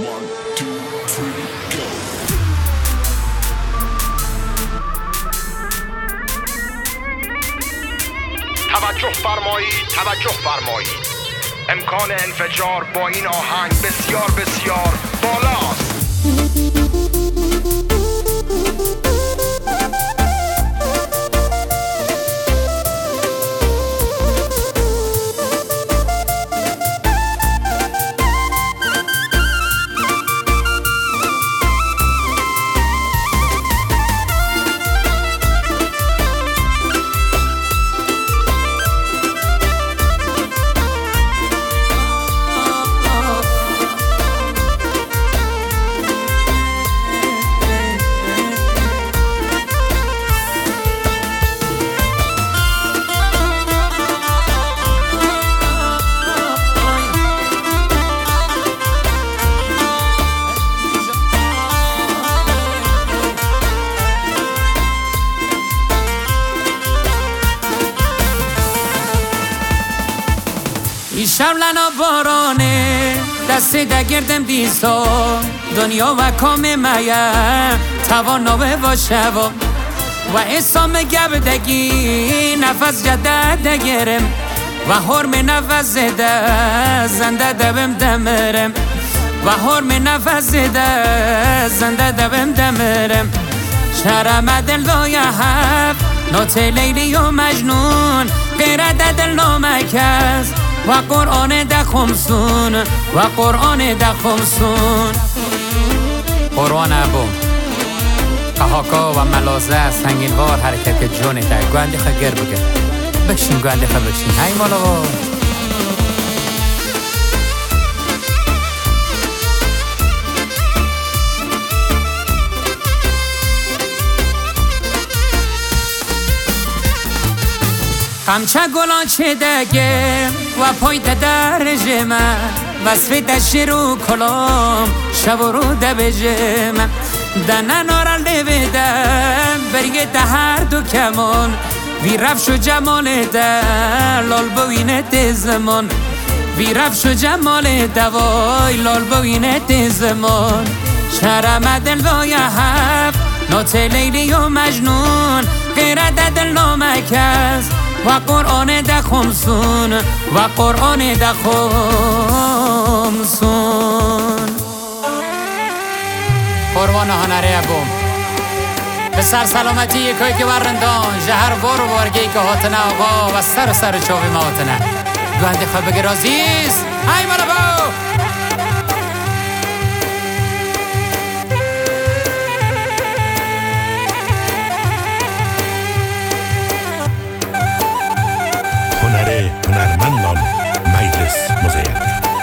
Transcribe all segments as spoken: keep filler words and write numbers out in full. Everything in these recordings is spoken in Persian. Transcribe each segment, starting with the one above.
توجه فرمایید توجه فرمایید امکان انفجار با این آهنگ بسیار بسیار بالاست. شب لنا بارانه دست دگردم دیسا دنیا و کام میم تواناوه و شوا و اسام گبدگی نفس جده دگرم و حرم نفس زده زنده دبم دمرم و حرم نفس زده زنده دبم دمرم شرم دل دای حب نوت لیلی و مجنون غیر دل نامکز و قرآن ده خمسون و قرآن ده خمسون قرآن ابو قهاکا و ملازه سنگینوار حرکت جون ده گوندی خواه گر بگر بکشین گوندی خواه بکشین های مالا با قمچه گلان چه دگه و پای در جمع وصف دشت رو کلام شب رو دبجه من دنه نارل نویدم برگه ده هر دو کمان وی رفش و جمال ده لال بوینه زمان وی رفش و جمال دوای لال بوینه زمان شرم دل وای حب نوت لیلی و مجنون غیر دل نامکز و قرآن ده خمسون و قرآن ده خمسون قربان هنره ابوم به سر سلامتی یکایی که ورندان جهر بار و بارگی که هاتنه آقا و سر و سر چاوی ماتنه گوهنده خواه بگیر عزیز های مالا با هنرمندان مجلس مزین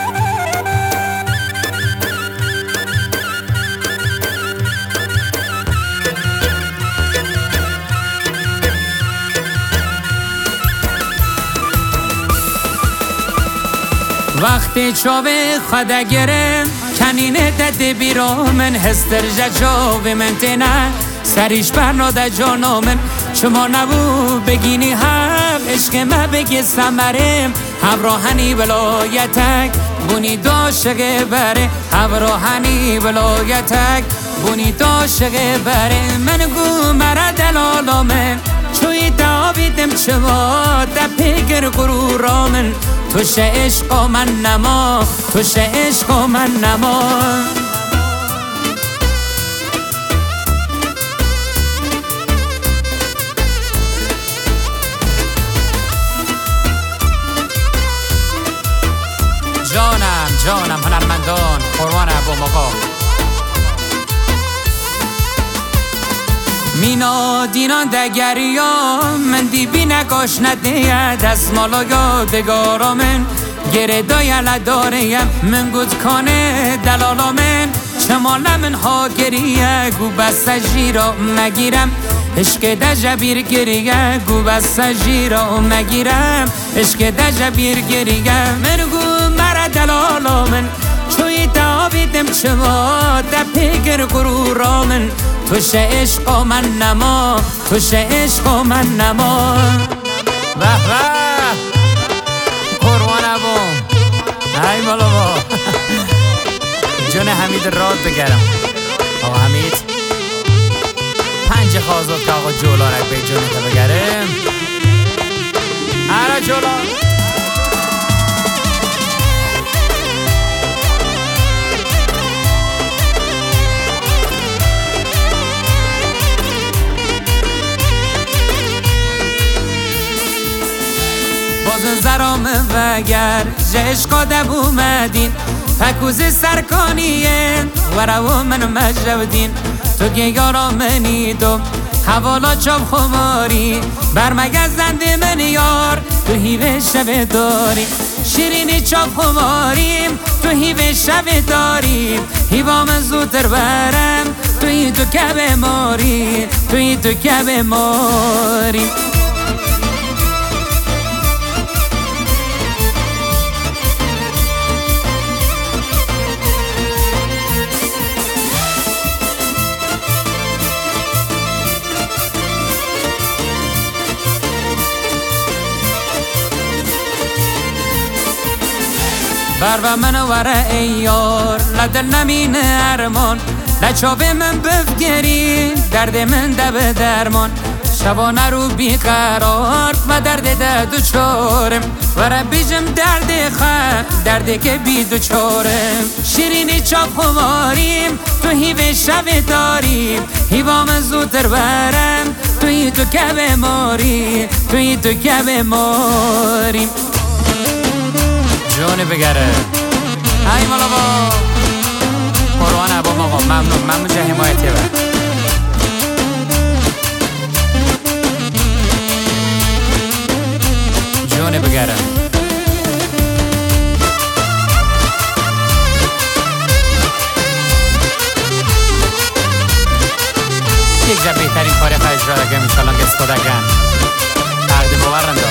وقتی چاوه خدا گرم کنینه دده بیرا من هستر جاوه من تنه سریش برناده جانا من شما نبو بگینی هم عشق ما بگی سمرم همراهنی ولایتک بونی داشقه بره همراهنی ولایتک بونی داشقه بره من گو مرا دلالا من چوی داویدم چوا دپیگر غرورا من توش عشق من نما توش عشق من نما جانم جانم هنرمندان قربان ابو مقام مینا دینان دگریا من دیبی نگاش نده دست مالا یادگارا من گره دایل داریم من گود کانه دلالا من چمالا من ها گریه گو بست جیرا مگیرم عشق دجبیر گریه گو بست جیرا مگیرم عشق دجبیر گریه من گو مرا دلالا من چوی داویدم چما دپیگر غرورا من توش عشق من نما توش عشق من نما به به قربان ابوم ای بالا با جون حمید راد بگرم. آقا حمید پنج خوازد که آقا جولارک به جونت بگرم. آره جولار باز زرام وگر جشقا دب اومدین پکوز سرکانیه و رو من مجودین تو گیارا منی دو حوالا چاب خماری برمگزنده من یار تو هیوه شب داریم شیرینی چاب خماریم تو هیوه شب داریم هیوا من زودتر برم توی تو کب ماری توی تو کب ماری بر و من وره ای یار لدل نمین ارمان لچاب من بفگری درد من دب درمان شبانه رو بیقرار و درد ده دو چارم وره بیجم درد خم درد که بی دو چارم شیرینی چاپ خماریم تو هیوه شب داریم هیوا من زودتر برم توی تو کب ماری توی تو کب ماریم جونه بگره ای مالا با قرآن عبام آقا ممنون ممنون جه حمایتی بر جونه بگره یک جا بهترین کاری خواهش را دگم انشالله که اسکودگم تقدیم بورنده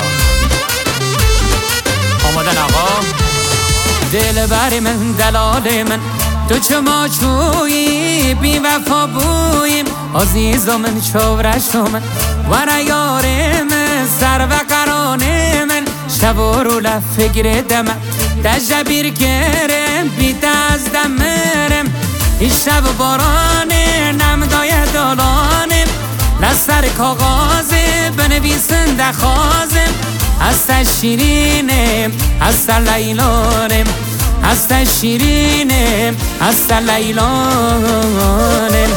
آمدن آقا دل بر من دلال من تو چما چویی بی وفا بویم عزیز من چورش من و یار من سر و قران من شب و رو لفکر دمم دجبیر کرم بی دست دمرم این شب باران نمدای دالانم لسر کاغازه بنویسن دخوازم هست شیرینم هست لیلانم هست شیرینم هست لیلانم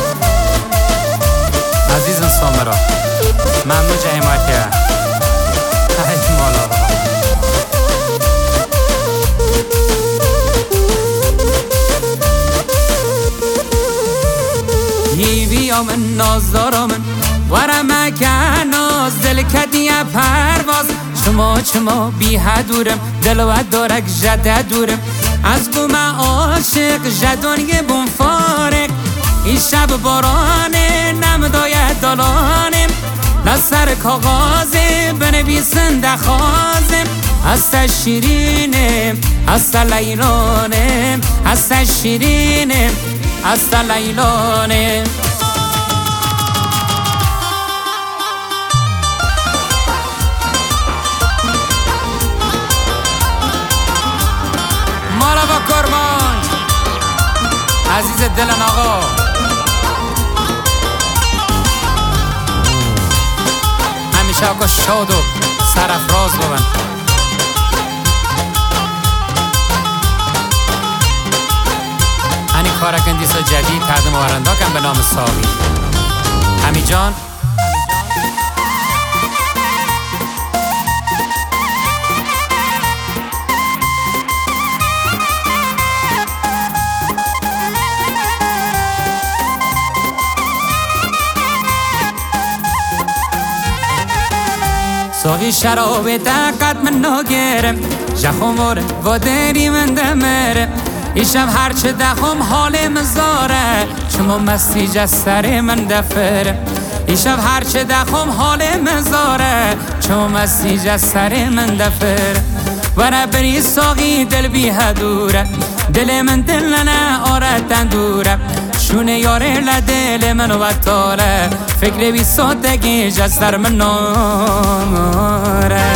عزیزم سامرا ممنون جه حمایتی ای مالا هیوی آمن نازدارامن ورمکه ناز دل کدیه پرواز شما چما بی حدورم دلوت دارک جده دورم از بوم عاشق جدانیه بوم فارق این شب بارانه نمدای دالانم لسر کاغازه بنویسن دخوازم هست شیرینم هست لیلانم هست شیرینم هست لیلانم کرمان عزیز دلن آقا همیشه آقا شاد و سرافراز ببن هنی کارکندیسا جدید تقدیم آورنده کن به نام ساقی همی جان ساقی شراب دقت من نگرم جخماره و دری من دمرم این شب هرچه دخم حال مزاره چما مستی جسر من دفرم این شب هرچه دخم حال مزاره چما مستی جسر من دفرم ورا بری ساقی دل بی هدوره دل من دل نه آرتن دوره شونه یاره لدل من و تاله فکر بی سادگی جستر من ناره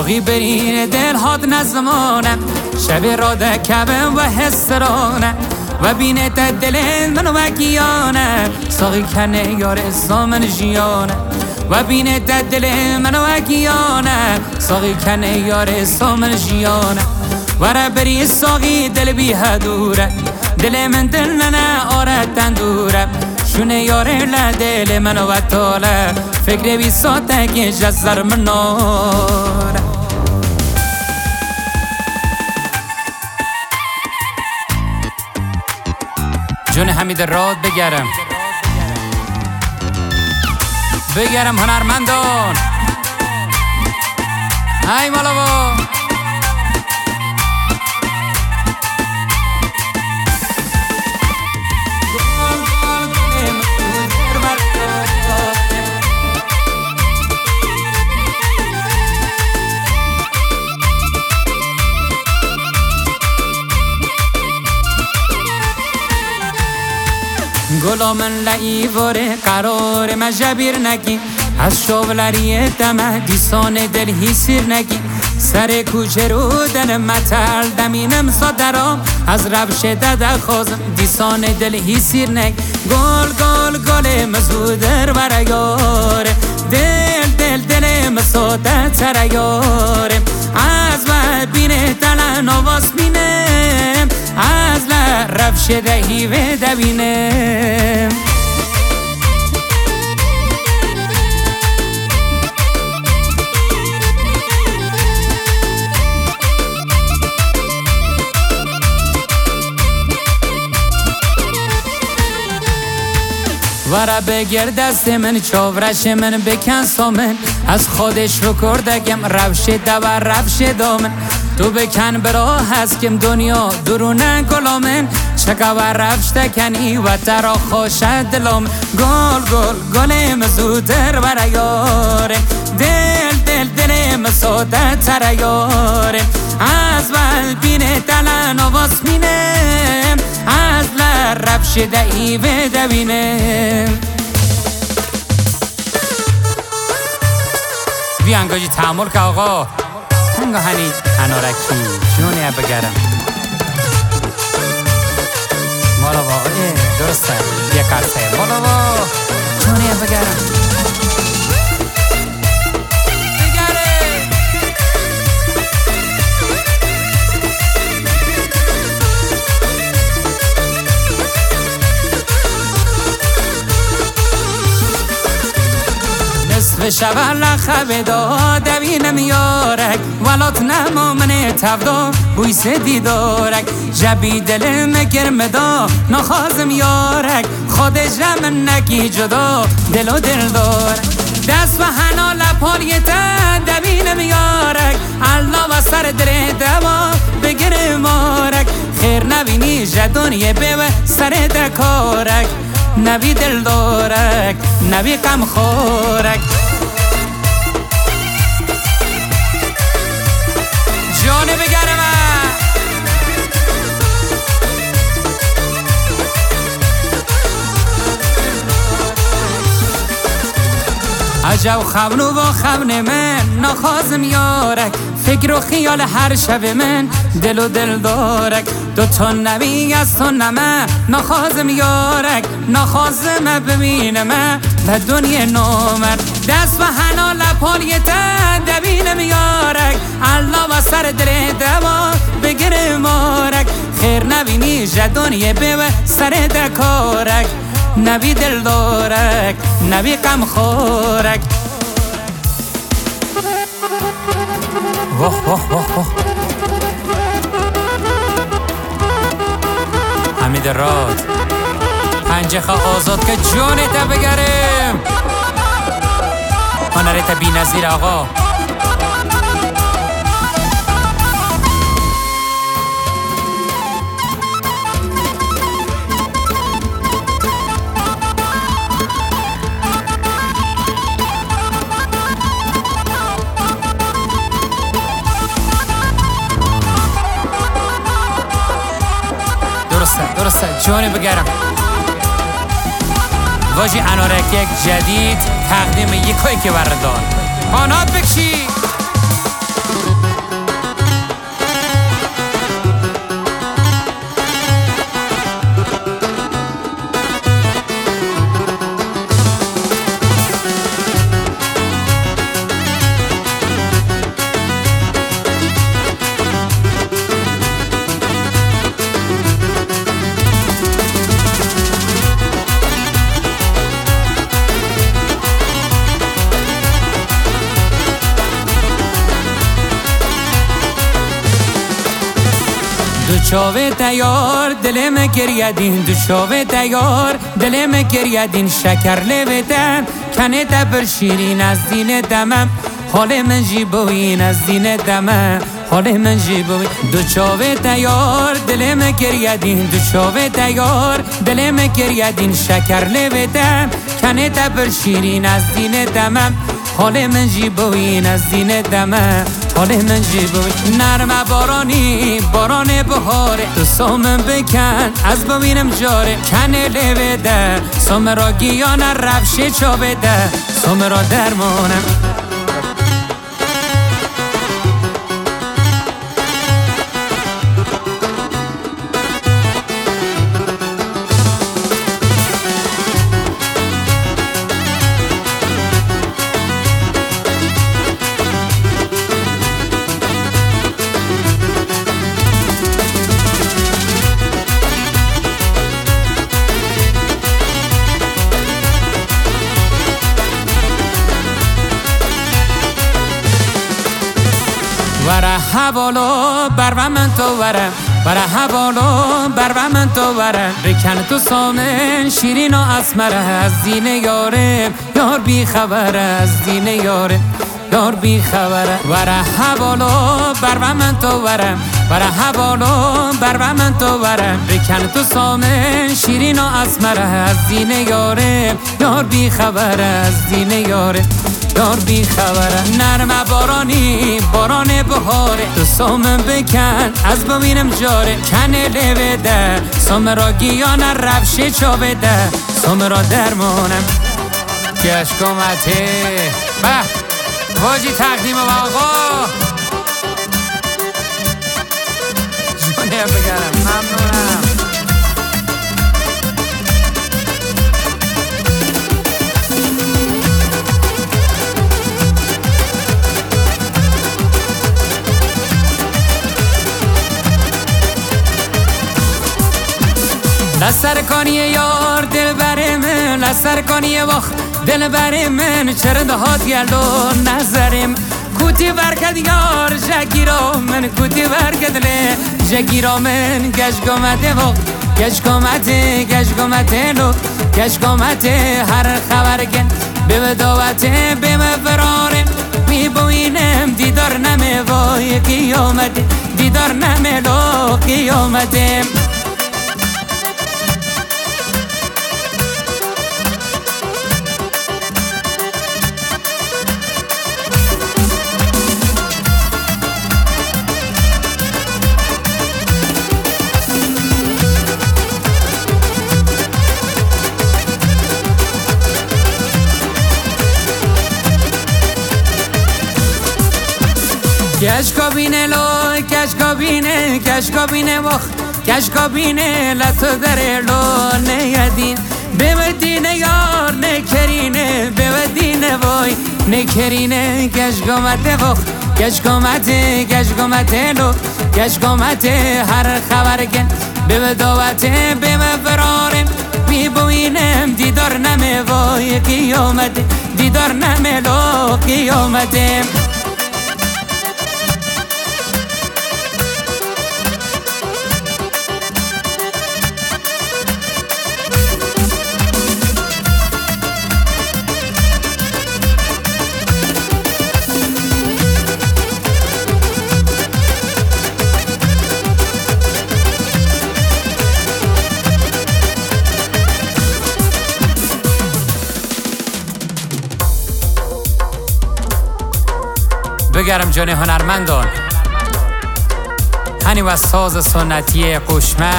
ساقی برین دل هات نزمانه شب را دکبه و حسرانه و بینه دل من و گیانه ساقی کنه یار سامن جیانه و بینه دل من و گیانه ساقی کنه یار سامن جیانه ورا بری ساقی دل بی هدوره دل من دل نه آره تندوره شونه یاره لدل من و طاله فکر بی ساته که جزر مناره جون حمید راد بگرم بگرم هنرمندان ای مالا با گلا من لعیواره قرار مجبیر نگی از شوولری دمه دیسان دل هی سیر نگی سر کوچه رو دن متل دمینم صدرام از روش دده خوزم دیسان دل هی سیر نگی گل گل گل مزودر برایاره دل دل دل مساده ترایاره از و بینه دلن آواز بینه از لرف شده هیوه دبینه ورا بگیر دست من چاورش من بکن سامن از خودش رو کردگم روش دو روش دامن تو بکن برا هست کم دنیا درونه گلامن چکا و روش تکنی و ترا خوش دلام گل گل گلم زودر برایاره دل دل دلم ساده ترایاره از ول بینه دلن آواز مینه از لرب شده ایوه دوینه بی انگاجی تحمل که آقا هنگا هنی انارکی جونه بگرم مالا با ای درسته یک قرصه مالا با جونه بگرم نصف شب لخب دا دوینم یارک ولات نما من تفدا بویس دیدارک جبی دل مگرم دا نخوازم یارک خود جمع نکی جدا دل و دل دارک دست و حنا لپالی تا دوینم یارک الله و سر در دوا بگر مارک خیر نبینی جدونی بیو سر دکارک نبی دل دارک نبی قم خورک جانه بگرم عجب خبنو و خبن من نخوازم یارک فکر و خیال هر شب من دل و دل دارک دو تا نبی از تو نمه نخوازم یارک نخوازم ببینم به دنیا نومر دست و حنا لپالی تا دبینم یارک الله و سر دل دوا بگر مارک خیر نبینی جدونی بیو سر دکارک نبی دل دارک نبی قم خورک واه واه واه واه حمید راد پنجه آزاد که جانت بگرم هنرت بی نظیر آقا درسته درسته جانه بگرم واجی انارک یک جدید تقدیم یکایی که بردار قانات بکشی چاوه تیار دلم گریدین دو چاوه تیار دلم گریدین شکر لبتم کنه تبر شیرین از دین دمم حال من جیبوین از دین دمم حال من جیبوین دو چاوه تیار دلم گریدین دو چاوه تیار دلم گریدین شکر لبتم کنه تبر شیرین از دین دمم حال من جیبوین از دین دمم حال من جیبوین نرم بارانی باران بهاره تو سومن بکن از ببینم جاره کنه لبده سوم را گیان رفشه چا بده سوم را درمانم وره حوالو بر من تو وره وره حوالو بر من تو وره بکن تو سامن شیرین و اسمره از دین یاره یار بی خبره از دین یاره یار بی خبره وره حوالو بر من تو وره وره حوالو بر من تو وره بکن تو سامن شیرین و اسمره از دین یاره یار بی خبره از دین یاره یار بی خبره نرم بارانی باران بهاره تو سومن بکن از ببینم جاره کنه لبده سوم را گیان رفشه چا بده سوم را درمانم گشکومته به واجی تقدیم و آقا جونه بگرم ممنونم لسر کنی یار دل بر من لسر کنی وقت دل بر من چرا دهات گلو نظرم کوتی برکد یار جگیرا من کوتی برکد لی جگیرا من گشگامته وقت گشگامته گشگامته لو گشگامته هر خبر کن به بداوته به مفراره می بوینم دیدار نمی وای قیامت دیدار نمی لو قیامته کش کابینه لو کش کابینه کش کابینه وقت کش کابینه لطو در لو نیادین بودینه یار نکرینه بودینه وای نکرینه کش گامته وقت کش گامته کش گامته لو کش گامته هر خبر کن به دعوته به مفراره بی بوینم دیدار نمی وای قیامت دیدار نمی لو قیامته بگرم جان هنرمندان هنی و ساز سنتی قشمه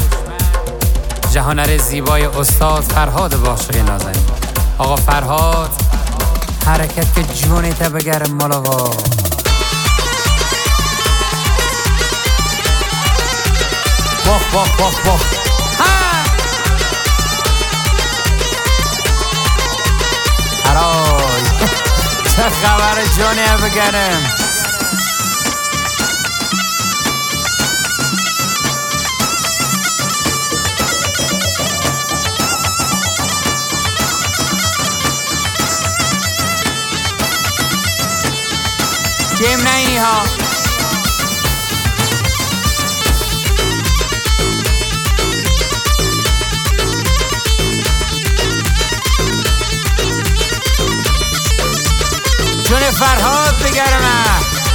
جهانر زیبای استاد فرهاد باشقی نازنین آقا فرهاد حرکت که جونی تا بگرم مالاوا واخ واخ واخ واخ هرای چه خبر جونی بگرم کم نہیں ها فرهاد بگرمه.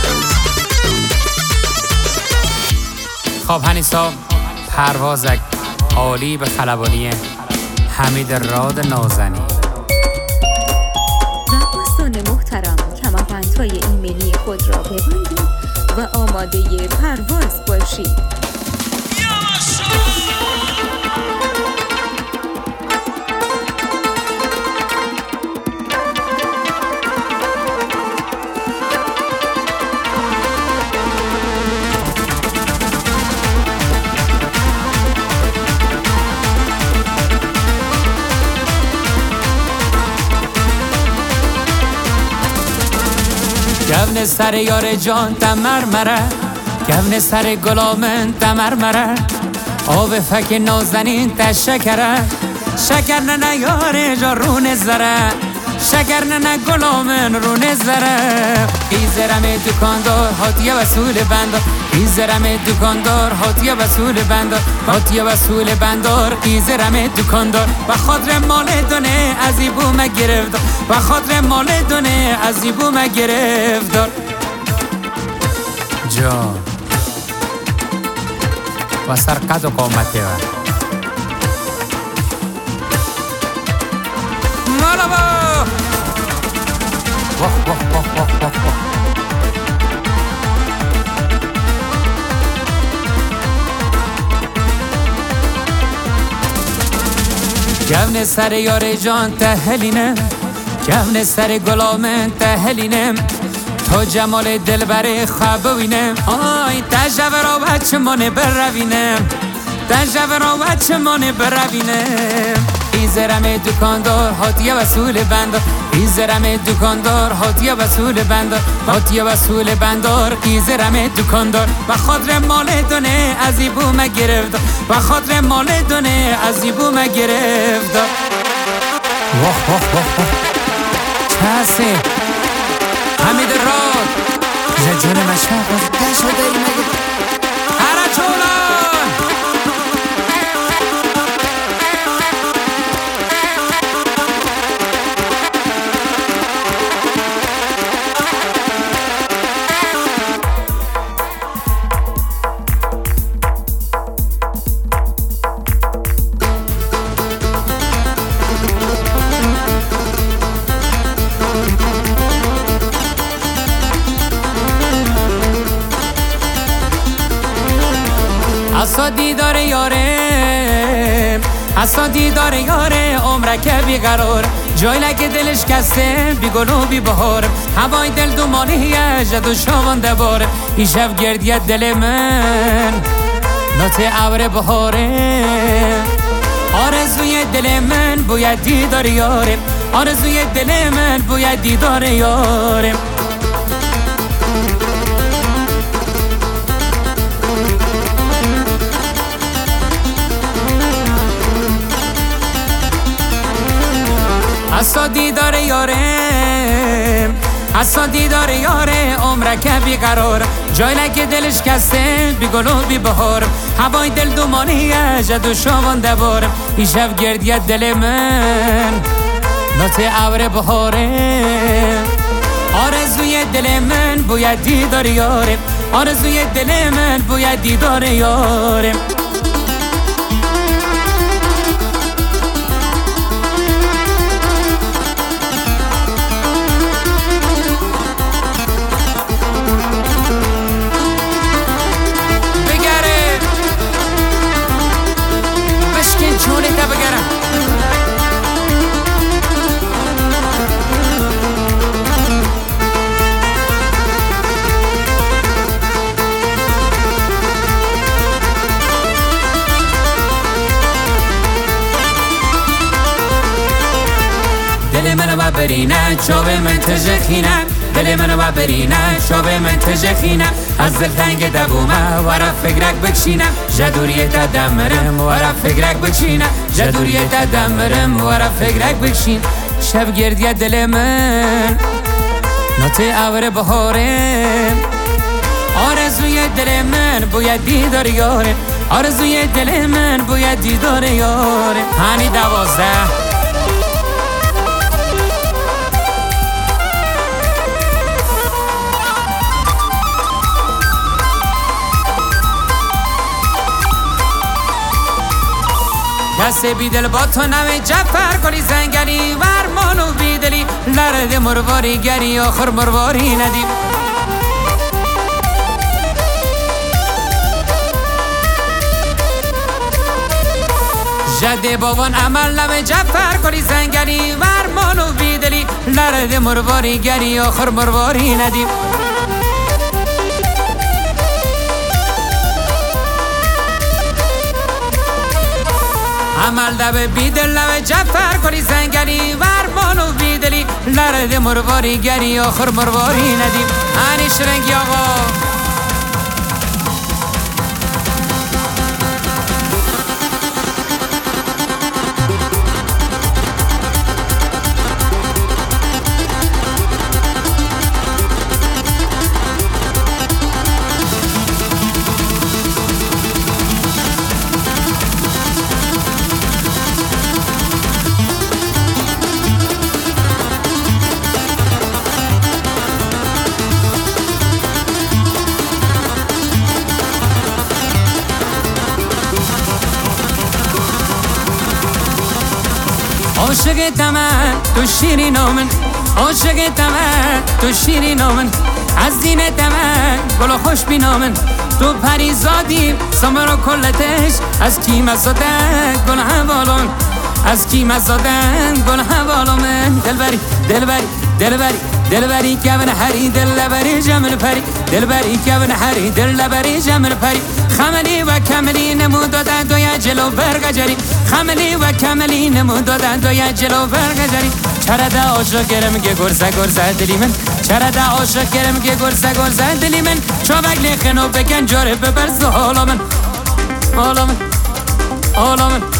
خب هنیسا پروازک عالی به خلبانی حمید راد نازنی. رقاصان محترم کمربندهای ایمنی خود را ببندید و آماده پرواز باشید. گون سر یار جان تمر مره، گون سر گلامن تمر مره، آب فک نازنین تا شکره، شکر نه یار جان رون زره، شکر نه گلامن رون زره. ایزرم دکاندار هاتیه وصول بندار، ایزرم دکاندار هاتیه وصول بندار، هاتیه وصول بندار. ایزرم دکاندار و خاطر مال دونه ازی بوم گرفت، و خاطر مال دونه ازی بوم گرفت جان و سرقد و قامته و مالا با واه واه واه واه واه واه. گون سر یار جان تهلینم، گون سر گلامن تهلینم، تو جمال دل بره خواب ببینم. آی تجربه را بچه منه بروینم، تجربه را بچه منه بروینم. ایزرم دکاندار هاتیه وصول بندار، ایزرم دکاندار هاتیه وصول بندار، هاتیه وصول بندار. ایزرم دکاندار و خاطر مال دونه ازی بوم گرفت، و خاطر مال دونه ازی بوم گرفت. واه واه واه واه چسه حمید راد جون مشهد از شده ای مگه هر چولان. اسا دیدار یاره، اسا دیدار یاره، عمرک بیقرار، جای لگه دلش کسته بی گل و بی بهار. هوای دل دومانیه جد و شاونده بار، این شب گردیت دل من نوت ابر بهاره. آرزوی دل من باید دیدار یاره، آرزوی دل من باید دیدار یاره. اسا دیدار یاره، اسا دیدار یاره، عمرک بیقرار، جای لگه دلش کسته بی گل و بی بهار. هوای دل دومانیه جد و شاونده بار، این شب گردیت دل من نوت ابر بهاره. آرزوی دل من باید دیدار یاره، آرزوی دل من باید دیدار یاره. چونه تا بگرم دل منو ببرینه چوب من تجخینه، دل منو ببرینه چوب من تجخینه. از دل تنگ دبومه ورا فکرک بکشینه، جدوریه تا دمرم ورا فکرک بکشینه، جدوریه تا دمرم ورا فکرک بکشین. شب گردیه دل من نوت ابر بهاره، آرزوی دل من باید دیدار یاره، آرزوی دل من باید دیدار یاره. هنی دوازده دست بیدل با تو نوه جفر کلی زنگلی ورمانو بیدلی لرد مرواری گری آخر مرواری ندیم جده بابان عمل نوه جفر کلی زنگلی ورمانو بیدلی لرد مرواری گری آخر مرواری ندیم عمل دبه بیدل نوه جفر کلی زنگلی ورمانو بیدلی لرد مرواری گری آخر مرواری ندیم انیش رنگی آقا عاشق من تو شیرین من عاشق من تو شیرین من از دین من گل خوش بینامن تو پریزادی سمر و کلتش از کی مزادن گل حوالون از کی مزادن گل حوالون دلبری دلبری دلبری دلبری که من هری دلبری جمل پری دلبری که من هری دلبری جمل پری خملی و کملی نمود دادن دویا جلو برگجری خملی و کملی نمود دادن دویا جلو برگجری چرا دا عاشق گرم که گرزه گرزه دلی من چرا دا عاشق گرم که گرزه گرزه دلی من چوبک لیخنو بکن جاره ببرز حالا من حالا من حالا من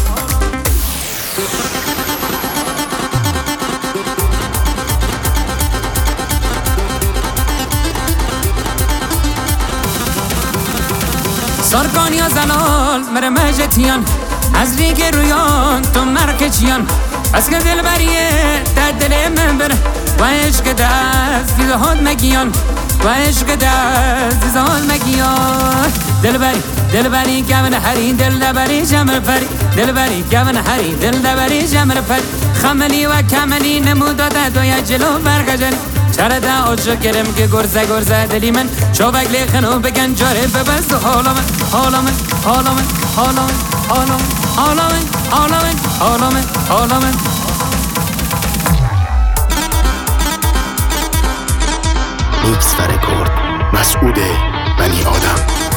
سرکان یا زلال مر مجتیان از ریگ رویان تو مرکچیان از که دل بریه در دل من بره و عشق دست دیزهاد مگیان و عشق دست دیزهاد مگیان دل بری دل بری که من هری دل بری جمر پری دل بری که من هری دل بری جمر پری خملی و کملی نمود داده دویا جلو برگجری چرا دا عاشق گرم که گرزه گرزه دلی من چوبک لیخنو بگن جاره ببرز حالا من حالا من حالا من حالا من حالا من حالا من حالا من حالا من حالا من میکس و رکورد مسعود بنی آدم.